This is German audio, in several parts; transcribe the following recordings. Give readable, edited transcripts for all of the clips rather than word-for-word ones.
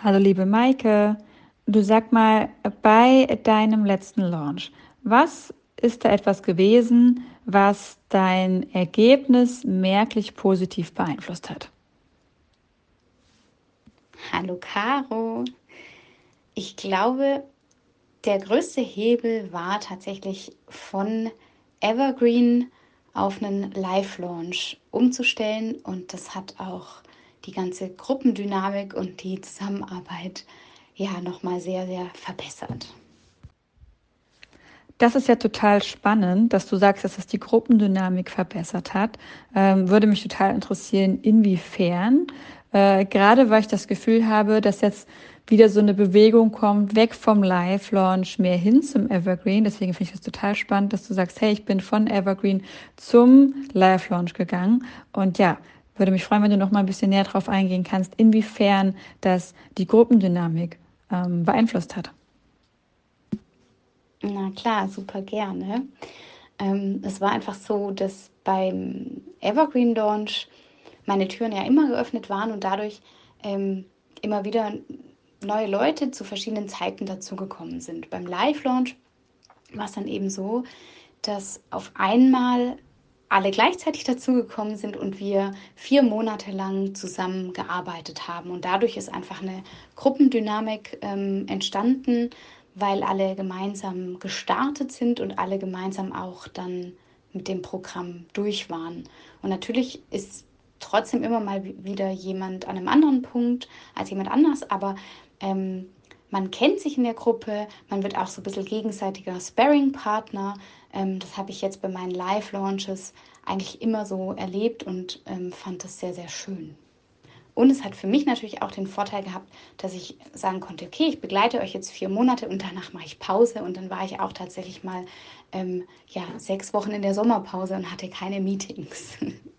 Hallo liebe Maike, du sag mal, bei deinem letzten Launch, was ist da etwas gewesen, was dein Ergebnis merklich positiv beeinflusst hat? Hallo Caro. Ich glaube, der größte Hebel war tatsächlich von Evergreen auf einen Live-Launch umzustellen und das hat auch die ganze Gruppendynamik und die Zusammenarbeit ja nochmal sehr, sehr verbessert. Das ist ja total spannend, dass du sagst, dass es die Gruppendynamik verbessert hat. Würde mich total interessieren, inwiefern. Gerade weil ich das Gefühl habe, dass jetzt wieder so eine Bewegung kommt, weg vom Live-Launch, mehr hin zum Evergreen. Deswegen finde ich das total spannend, dass du sagst, hey, ich bin von Evergreen zum Live-Launch gegangen. Und ja, würde mich freuen, wenn du noch mal ein bisschen näher darauf eingehen kannst, inwiefern das die Gruppendynamik beeinflusst hat. Na klar, super gerne. Es war einfach so, dass beim Evergreen Launch meine Türen ja immer geöffnet waren und dadurch immer wieder neue Leute zu verschiedenen Zeiten dazugekommen sind. Beim Live-Launch war es dann eben so, dass auf einmal alle gleichzeitig dazugekommen sind und wir 4 Monate lang zusammengearbeitet haben. Und dadurch ist einfach eine Gruppendynamik entstanden, weil alle gemeinsam gestartet sind und alle gemeinsam auch dann mit dem Programm durch waren. Und natürlich ist trotzdem immer mal wieder jemand an einem anderen Punkt als jemand anders, aber man kennt sich in der Gruppe, man wird auch so ein bisschen gegenseitiger Sparring-Partner. Das habe ich jetzt bei meinen Live-Launches eigentlich immer so erlebt und fand das sehr, sehr schön. Und es hat für mich natürlich auch den Vorteil gehabt, dass ich sagen konnte, okay, ich begleite euch jetzt 4 Monate und danach mache ich Pause. Und dann war ich auch tatsächlich mal 6 Wochen in der Sommerpause und hatte keine Meetings.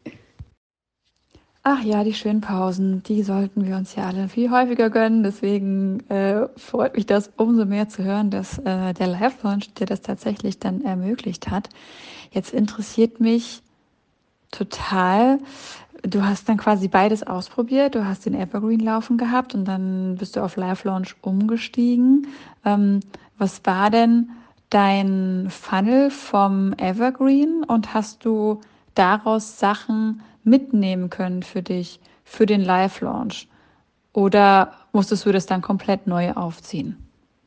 Ach ja, die schönen Pausen, die sollten wir uns ja alle viel häufiger gönnen. Deswegen freut mich das umso mehr zu hören, dass der Live-Launch dir das tatsächlich dann ermöglicht hat. Jetzt interessiert mich total, du hast dann quasi beides ausprobiert. Du hast den Evergreen laufen gehabt und dann bist du auf Live-Launch umgestiegen. Ähm, Was war denn dein Funnel vom Evergreen und hast du daraus Sachen mitnehmen können für dich, für den Live-Launch? Oder musstest du das dann komplett neu aufziehen?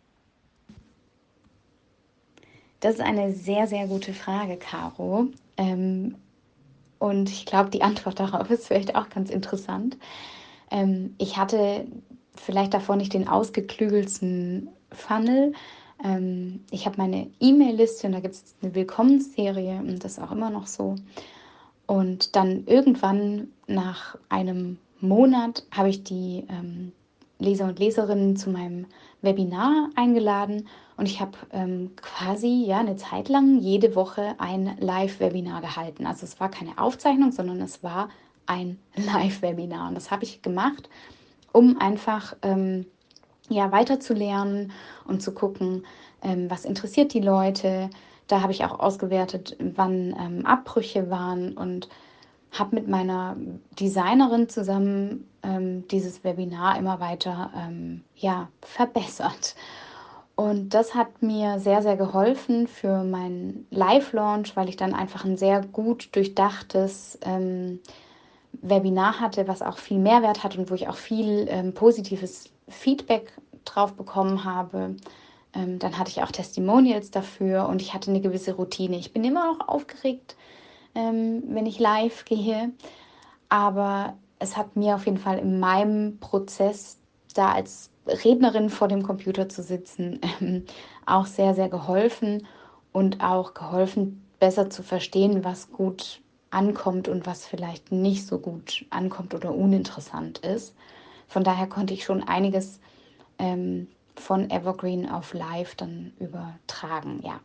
Das ist eine sehr, sehr gute Frage, Caro. Und ich glaube, die Antwort darauf ist vielleicht auch ganz interessant. Ich hatte vielleicht davor nicht den ausgeklügelsten Funnel. Ich habe meine E-Mail-Liste und da gibt es eine Willkommensserie und das ist auch immer noch so. Und dann irgendwann nach einem Monat habe ich die Leser und Leserinnen zu meinem Webinar eingeladen und ich habe quasi ja eine Zeit lang jede Woche ein Live-Webinar gehalten. Also es war keine Aufzeichnung, sondern es war ein Live-Webinar und das habe ich gemacht, um einfach ja, weiterzulernen und zu gucken, was interessiert die Leute. Da habe ich auch ausgewertet, wann Abbrüche waren und habe mit meiner Designerin zusammen dieses Webinar immer weiter ja, verbessert. Und das hat mir sehr, sehr geholfen für meinen Live-Launch, weil ich dann einfach ein sehr gut durchdachtes Webinar hatte, was auch viel Mehrwert hat und wo ich auch viel positives Feedback drauf bekommen habe. Dann hatte ich auch Testimonials dafür und ich hatte eine gewisse Routine. Ich bin immer noch aufgeregt, wenn ich live gehe, aber es hat mir auf jeden Fall in meinem Prozess, da als Rednerin vor dem Computer zu sitzen, auch sehr, sehr geholfen und auch geholfen, besser zu verstehen, was gut ankommt und was vielleicht nicht so gut ankommt oder uninteressant ist. Von daher konnte ich schon einiges von Evergreen auf Live dann übertragen, ja.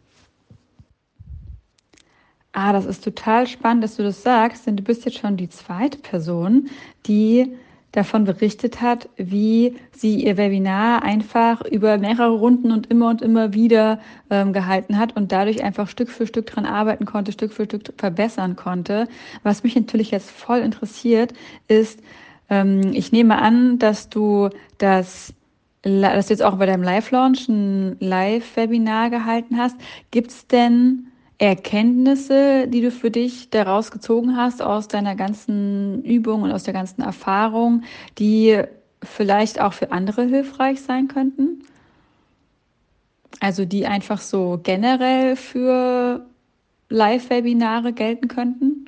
Ah, das ist total spannend, dass du das sagst, denn du bist jetzt schon die zweite Person, die davon berichtet hat, wie sie ihr Webinar einfach über mehrere Runden und immer wieder gehalten hat und dadurch einfach Stück für Stück dran arbeiten konnte, Stück für Stück verbessern konnte. Was mich natürlich jetzt voll interessiert, ist, ich nehme an, dass du das dass du jetzt auch bei deinem Live-Launch ein Live-Webinar gehalten hast. Gibt es denn Erkenntnisse, die du für dich daraus gezogen hast, aus deiner ganzen Übung und aus der ganzen Erfahrung, die vielleicht auch für andere hilfreich sein könnten? Also die einfach so generell für Live-Webinare gelten könnten?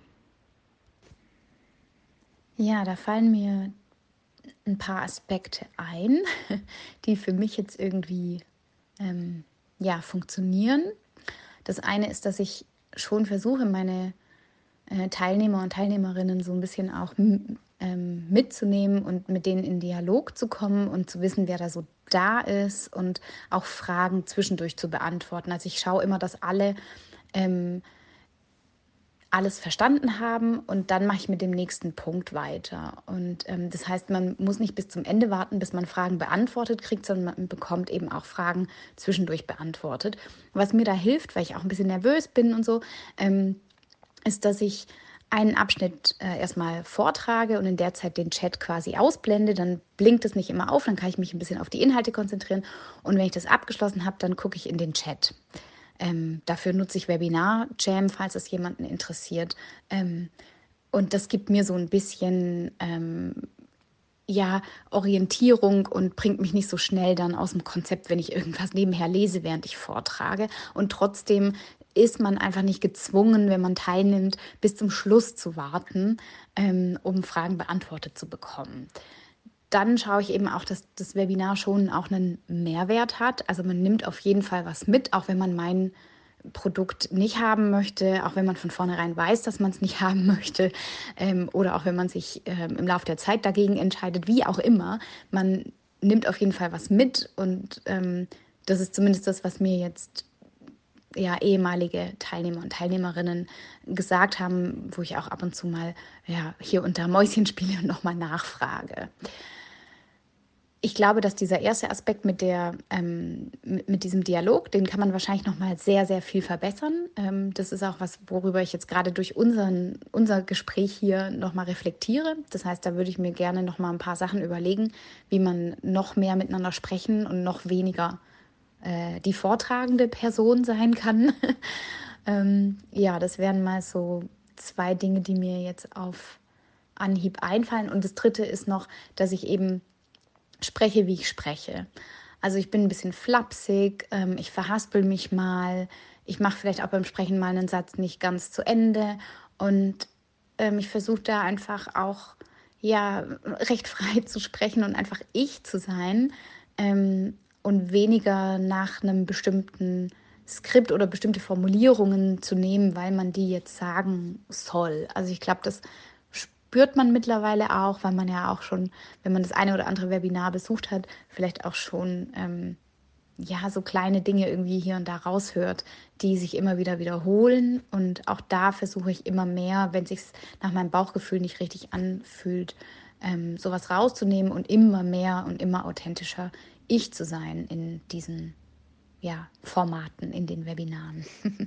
Ja, da fallen mir ein paar Aspekte ein, die für mich jetzt irgendwie ja, funktionieren. Das eine ist, dass ich schon versuche, meine Teilnehmer und Teilnehmerinnen so ein bisschen auch mitzunehmen und mit denen in Dialog zu kommen und zu wissen, wer da so da ist und auch Fragen zwischendurch zu beantworten. Also ich schaue immer, dass alle alles verstanden haben und dann mache ich mit dem nächsten Punkt weiter. Und das heißt, man muss nicht bis zum Ende warten, bis man Fragen beantwortet kriegt, sondern man bekommt eben auch Fragen zwischendurch beantwortet. Was mir da hilft, weil ich auch ein bisschen nervös bin und so, ist, dass ich einen Abschnitt erstmal vortrage und in der Zeit den Chat quasi ausblende. Dann blinkt es nicht immer auf, dann kann ich mich ein bisschen auf die Inhalte konzentrieren. Und wenn ich das abgeschlossen habe, dann gucke ich in den Chat. Dafür nutze ich Webinar Jam, falls es jemanden interessiert. Und das gibt mir so ein bisschen ja, Orientierung und bringt mich nicht so schnell dann aus dem Konzept, wenn ich irgendwas nebenher lese, während ich vortrage. Und trotzdem ist man einfach nicht gezwungen, wenn man teilnimmt, bis zum Schluss zu warten, um Fragen beantwortet zu bekommen. Dann schaue ich eben auch, dass das Webinar schon auch einen Mehrwert hat. Also man nimmt auf jeden Fall was mit, auch wenn man mein Produkt nicht haben möchte, auch wenn man von vornherein weiß, dass man es nicht haben möchte, oder auch wenn man sich im Laufe der Zeit dagegen entscheidet, wie auch immer. Man nimmt auf jeden Fall was mit und das ist zumindest das, was mir jetzt ja, ehemalige Teilnehmer und Teilnehmerinnen gesagt haben, wo ich auch ab und zu mal ja, hier unter Mäuschen spiele und nochmal nachfrage. Ich glaube, dass dieser erste Aspekt mit diesem Dialog, den kann man wahrscheinlich noch mal sehr, sehr viel verbessern. Das ist auch was, worüber ich jetzt gerade durch unser Gespräch hier noch mal reflektiere. Das heißt, da würde ich mir gerne noch mal ein paar Sachen überlegen, wie man noch mehr miteinander sprechen und noch weniger die vortragende Person sein kann. Ja, das wären mal so zwei Dinge, die mir jetzt auf Anhieb einfallen. Und das dritte ist noch, dass ich eben spreche, wie ich spreche. Also ich bin ein bisschen flapsig, ich verhaspel mich mal, ich mache vielleicht auch beim Sprechen mal einen Satz nicht ganz zu Ende und ich versuche da einfach auch ja recht frei zu sprechen und einfach ich zu sein und weniger nach einem bestimmten Skript oder bestimmte Formulierungen zu nehmen, weil man die jetzt sagen soll. Also ich glaube, das spürt man mittlerweile auch, weil man ja auch schon, wenn man das eine oder andere Webinar besucht hat, vielleicht auch schon ja, so kleine Dinge irgendwie hier und da raushört, die sich immer wieder wiederholen. Und auch da versuche ich immer mehr, wenn es sich nach meinem Bauchgefühl nicht richtig anfühlt, sowas rauszunehmen und immer mehr und immer authentischer ich zu sein in diesen ja, Formaten, in den Webinaren.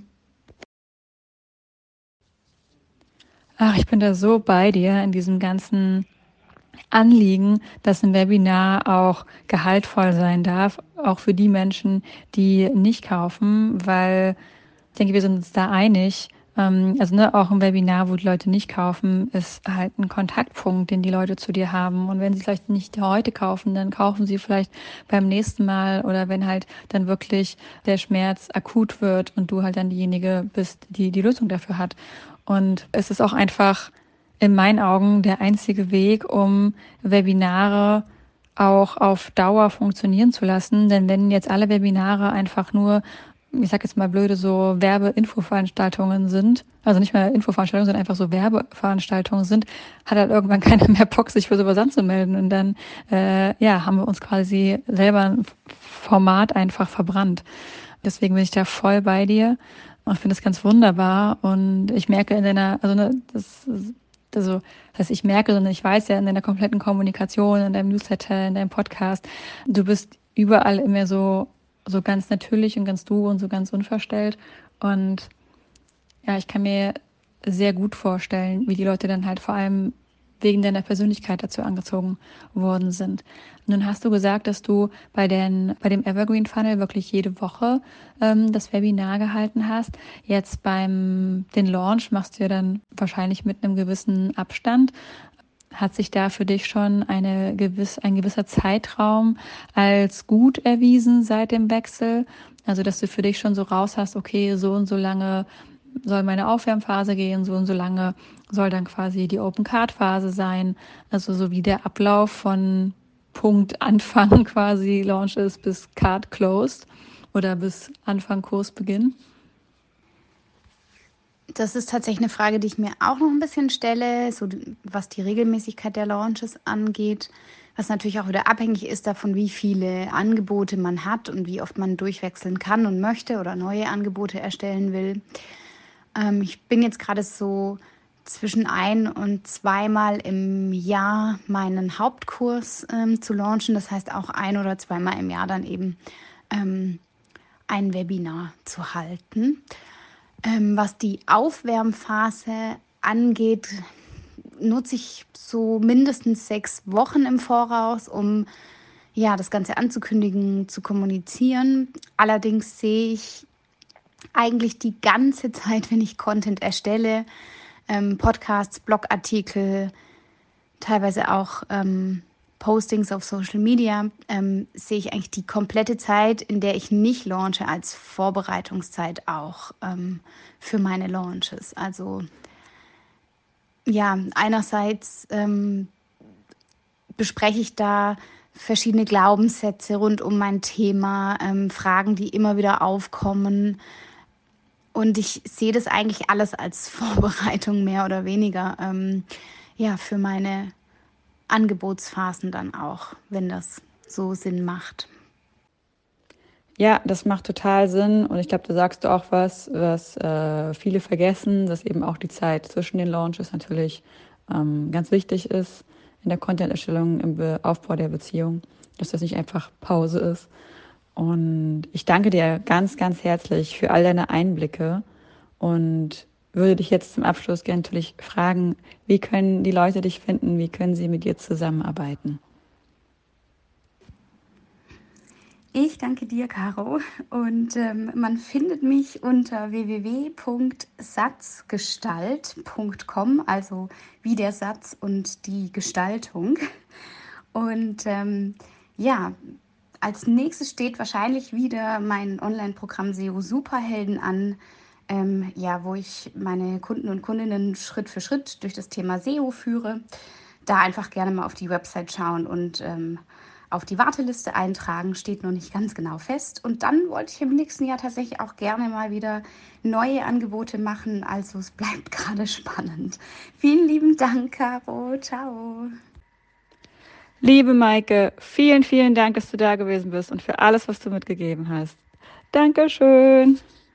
Ach, ich bin da so bei dir in diesem ganzen Anliegen, dass ein Webinar auch gehaltvoll sein darf, auch für die Menschen, die nicht kaufen, weil ich denke, wir sind uns da einig. Also ne, auch ein Webinar, wo die Leute nicht kaufen, ist halt ein Kontaktpunkt, den die Leute zu dir haben. Und wenn sie vielleicht nicht heute kaufen, dann kaufen sie vielleicht beim nächsten Mal oder wenn halt dann wirklich der Schmerz akut wird und du halt dann diejenige bist, die die Lösung dafür hat. Und es ist auch einfach in meinen Augen der einzige Weg, um Webinare auch auf Dauer funktionieren zu lassen. Denn wenn jetzt alle Webinare einfach nur, ich sag jetzt mal blöde, so Werbe-Infoveranstaltungen sind, also nicht mehr Infoveranstaltungen, sondern einfach so Werbeveranstaltungen sind, hat halt irgendwann keiner mehr Bock, sich für sowas anzumelden. Und dann ja, haben wir uns quasi selber ein Format einfach verbrannt. Deswegen bin ich da voll bei dir. Und ich finde das ganz wunderbar. Und ich merke in deiner, also ne, also, das heißt, ich merke, sondern ich weiß ja in deiner kompletten Kommunikation, in deinem Newsletter, in deinem Podcast, du bist überall immer so ganz natürlich und ganz du und so ganz unverstellt. Und ja, ich kann mir sehr gut vorstellen, wie die Leute dann halt vor allem wegen deiner Persönlichkeit dazu angezogen worden sind. Und nun hast du gesagt, dass du bei dem Evergreen Funnel wirklich jede Woche das Webinar gehalten hast. Jetzt den Launch machst du ja dann wahrscheinlich mit einem gewissen Abstand. Hat sich da für dich schon ein gewisser Zeitraum als gut erwiesen seit dem Wechsel? Also, dass du für dich schon so raus hast, okay, so und so lange soll meine Aufwärmphase gehen, so und so lange soll dann quasi die Open-Card-Phase sein. Also so wie der Ablauf von Punkt Anfang quasi Launch ist bis Card closed oder bis Anfang Kursbeginn. Das ist tatsächlich eine Frage, die ich mir auch noch ein bisschen stelle, so was die Regelmäßigkeit der Launches angeht, was natürlich auch wieder abhängig ist davon, wie viele Angebote man hat und wie oft man durchwechseln kann und möchte oder neue Angebote erstellen will. Ich bin jetzt gerade so zwischen 1- und 2-mal im Jahr meinen Hauptkurs zu launchen. Das heißt auch 1- oder 2-mal im Jahr dann eben ein Webinar zu halten. Was die Aufwärmphase angeht, nutze ich so mindestens 6 Wochen im Voraus, um das Ganze anzukündigen, zu kommunizieren. Allerdings sehe ich eigentlich die ganze Zeit, wenn ich Content erstelle, Podcasts, Blogartikel, teilweise auch Postings auf Social Media, sehe ich eigentlich die komplette Zeit, in der ich nicht launche, als Vorbereitungszeit auch für meine Launches. Also einerseits bespreche ich da verschiedene Glaubenssätze rund um mein Thema, Fragen, die immer wieder aufkommen. Und ich sehe das eigentlich alles als Vorbereitung mehr oder weniger für meine Angebotsphasen dann auch, wenn das so Sinn macht. Ja, das macht total Sinn und ich glaube, da sagst du auch was viele vergessen, dass eben auch die Zeit zwischen den Launches natürlich ganz wichtig ist in der Content-Erstellung, im Aufbau der Beziehung, dass das nicht einfach Pause ist. Und ich danke dir ganz, ganz herzlich für all deine Einblicke und würde dich jetzt zum Abschluss gerne natürlich fragen, wie können die Leute dich finden, wie können sie mit dir zusammenarbeiten? Ich danke dir, Caro. Und man findet mich unter www.satzgestalt.com, also wie der Satz und die Gestaltung. Und als nächstes steht wahrscheinlich wieder mein Online-Programm SEO Superhelden an, wo ich meine Kunden und Kundinnen Schritt für Schritt durch das Thema SEO führe. Da einfach gerne mal auf die Website schauen und auf die Warteliste eintragen, steht noch nicht ganz genau fest. Und dann wollte ich im nächsten Jahr tatsächlich auch gerne mal wieder neue Angebote machen. Also es bleibt gerade spannend. Vielen lieben Dank, Caro. Ciao. Liebe Maike, vielen, vielen Dank, dass du da gewesen bist und für alles, was du mitgegeben hast. Dankeschön.